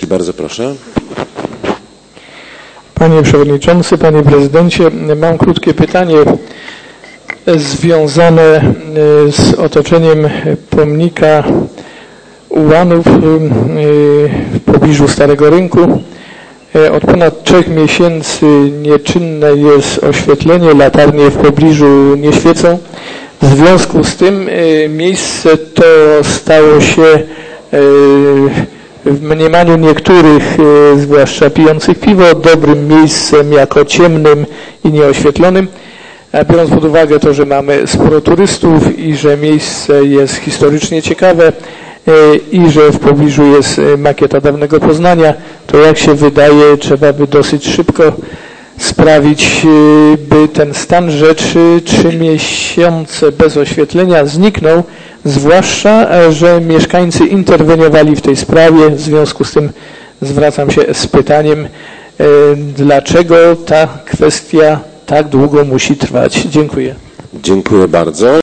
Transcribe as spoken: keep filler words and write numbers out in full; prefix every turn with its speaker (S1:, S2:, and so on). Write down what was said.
S1: Kamiński, bardzo proszę.
S2: Panie Przewodniczący, Panie Prezydencie, mam krótkie pytanie związane z otoczeniem pomnika ułanów w pobliżu Starego Rynku. Od ponad trzech miesięcy nieczynne jest oświetlenie, latarnie w pobliżu nie świecą. W związku z tym miejsce to stało się w mniemaniu niektórych, zwłaszcza pijących piwo, dobrym miejscem jako ciemnym i nieoświetlonym. Biorąc pod uwagę to, że mamy sporo turystów i że miejsce jest historycznie ciekawe i że w pobliżu jest makieta dawnego Poznania, to jak się wydaje, trzeba by dosyć szybko sprawić, by ten stan rzeczy trzy miesiące bez oświetlenia zniknął, zwłaszcza, że mieszkańcy interweniowali w tej sprawie. W związku z tym zwracam się z pytaniem, dlaczego ta kwestia tak długo musi trwać. Dziękuję.
S1: Dziękuję bardzo.